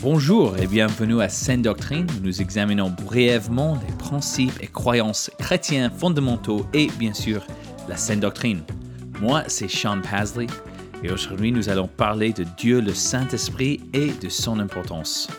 Bonjour et bienvenue à Sainte Doctrine, où nous examinons brièvement les principes et croyances chrétiens fondamentaux et bien sûr la Sainte Doctrine. Moi, c'est Sean Pasley et aujourd'hui nous allons parler de Dieu le Saint-Esprit et de son importance.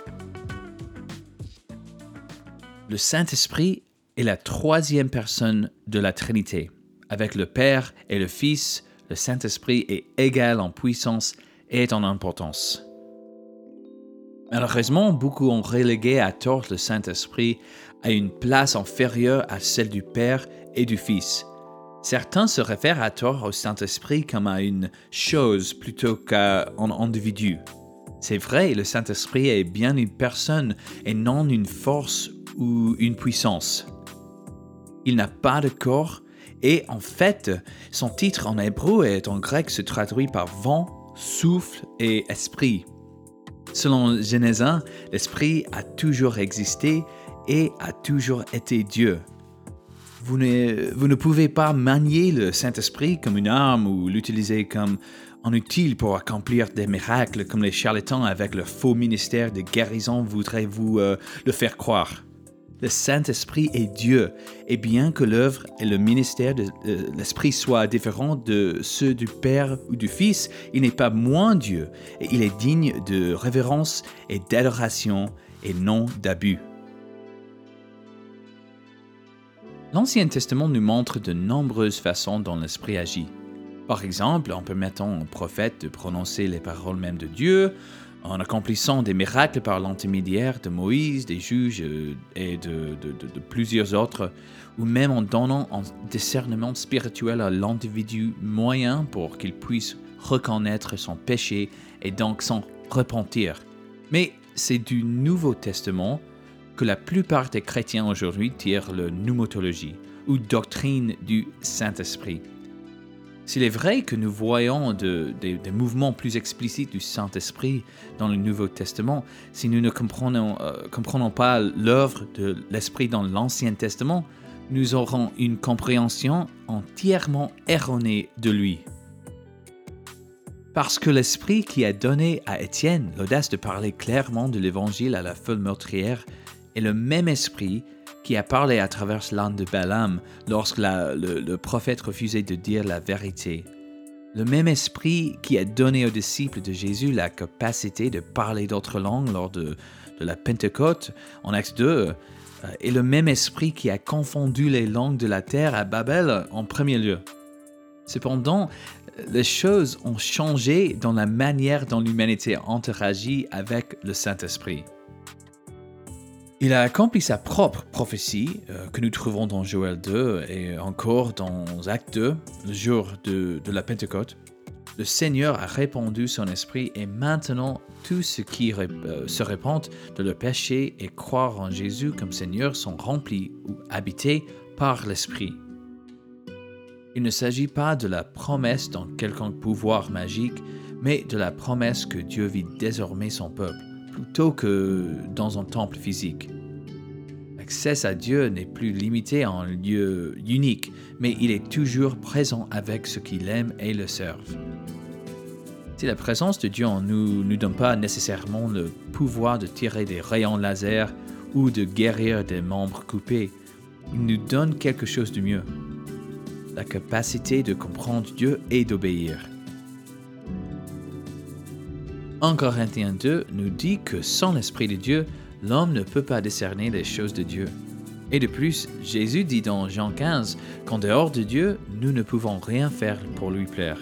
Le Saint-Esprit est la troisième personne de la Trinité. Avec le Père et le Fils, le Saint-Esprit est égal en puissance et en importance. Malheureusement, beaucoup ont relégué à tort le Saint-Esprit à une place inférieure à celle du Père et du Fils. Certains se réfèrent à tort au Saint-Esprit comme à une chose plutôt qu'à un individu. C'est vrai, le Saint-Esprit est bien une personne et non une force ou une puissance. Il n'a pas de corps et en fait, son titre en hébreu et en grec se traduit par vent, souffle et esprit. Selon Genèse 1, l'Esprit a toujours existé et a toujours été Dieu. Vous ne pouvez pas manier le Saint-Esprit comme une arme ou l'utiliser comme un outil pour accomplir des miracles comme les charlatans avec leur faux ministère de guérison voudraient vous le faire croire. Le Saint-Esprit est Dieu, et bien que l'œuvre et le ministère de l'Esprit soient différents de ceux du Père ou du Fils, il n'est pas moins Dieu, et il est digne de révérence et d'adoration et non d'abus. L'Ancien Testament nous montre de nombreuses façons dont l'Esprit agit. Par exemple, en permettant aux prophètes de prononcer les paroles mêmes de Dieu, en accomplissant des miracles par l'intermédiaire de Moïse, des juges et de plusieurs autres, ou même en donnant un discernement spirituel à l'individu moyen pour qu'il puisse reconnaître son péché et donc s'en repentir. Mais c'est du Nouveau Testament que la plupart des chrétiens aujourd'hui tirent la pneumatologie, ou doctrine du Saint-Esprit. S'il est vrai que nous voyons des mouvements plus explicites du Saint-Esprit dans le Nouveau Testament, si nous ne comprenons pas l'œuvre de l'Esprit dans l'Ancien Testament, nous aurons une compréhension entièrement erronée de lui. Parce que l'Esprit qui a donné à Étienne l'audace de parler clairement de l'Évangile à la foule meurtrière est le même Esprit qui a parlé à travers l'âne de Balaam lorsque le prophète refusait de dire la vérité. Le même esprit qui a donné aux disciples de Jésus la capacité de parler d'autres langues lors de la Pentecôte en Acte 2 est le même esprit qui a confondu les langues de la terre à Babel en premier lieu. Cependant, les choses ont changé dans la manière dont l'humanité interagit avec le Saint-Esprit. Il a accompli sa propre prophétie que nous trouvons dans Joël 2 et encore dans Acte 2, le jour de la Pentecôte. Le Seigneur a répandu son esprit et maintenant tous ceux qui se repentent de leur péché et croient en Jésus comme Seigneur sont remplis ou habités par l'Esprit. Il ne s'agit pas de la promesse d'un quelconque pouvoir magique, mais de la promesse que Dieu vit désormais son peuple, plutôt que dans un temple physique. L'accès à Dieu n'est plus limité à un lieu unique, mais il est toujours présent avec ceux qui l'aiment et le servent. Si la présence de Dieu en nous ne donne pas nécessairement le pouvoir de tirer des rayons laser ou de guérir des membres coupés, il nous donne quelque chose de mieux, la capacité de comprendre Dieu et d'obéir. 1 Corinthiens 2 nous dit que sans l'Esprit de Dieu, l'homme ne peut pas discerner les choses de Dieu. Et de plus, Jésus dit dans Jean 15 qu'en dehors de Dieu, nous ne pouvons rien faire pour lui plaire.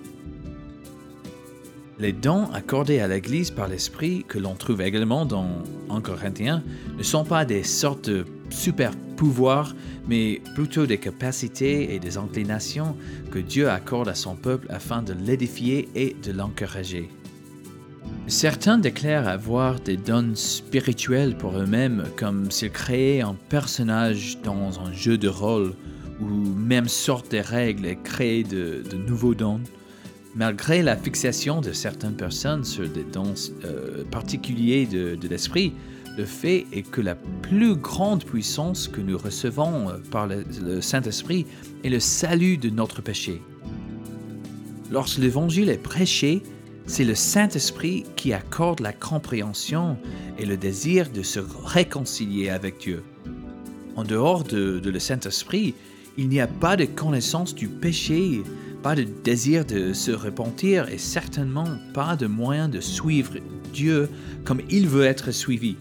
Les dons accordés à l'Église par l'Esprit, que l'on trouve également dans 1 Corinthiens, ne sont pas des sortes de super pouvoirs, mais plutôt des capacités et des inclinations que Dieu accorde à son peuple afin de l'édifier et de l'encourager. Certains déclarent avoir des dons spirituels pour eux-mêmes, comme s'ils créaient un personnage dans un jeu de rôle, ou même sortent des règles et créent de nouveaux dons. Malgré la fixation de certaines personnes sur des dons particuliers de l'esprit, le fait est que la plus grande puissance que nous recevons par le Saint-Esprit est le salut de notre péché. Lorsque l'Évangile est prêché, C'est le Saint-Esprit qui accorde la compréhension et le désir de se réconcilier avec Dieu. En dehors de le Saint-Esprit, il n'y a pas de connaissance du péché, pas de désir de se repentir et certainement pas de moyen de suivre Dieu comme il veut être suivi.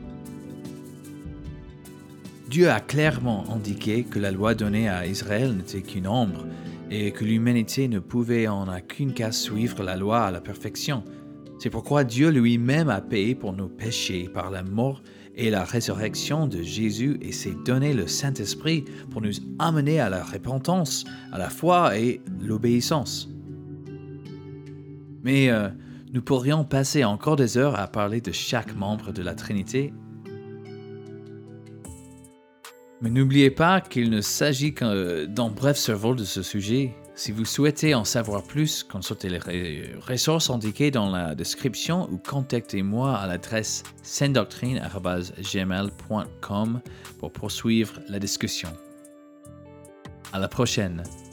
Dieu a clairement indiqué que la loi donnée à Israël n'était qu'une ombre et que l'humanité ne pouvait en aucun cas suivre la loi à la perfection. C'est pourquoi Dieu lui-même a payé pour nos péchés par la mort et la résurrection de Jésus et s'est donné le Saint-Esprit pour nous amener à la repentance, à la foi et l'obéissance. Mais nous pourrions passer encore des heures à parler de chaque membre de la Trinité. Mais n'oubliez pas qu'il ne s'agit que d'un bref survol de ce sujet. Si vous souhaitez en savoir plus, consultez les ressources indiquées dans la description ou contactez-moi à l'adresse saintedoctrine@gmail.com pour poursuivre la discussion. À la prochaine!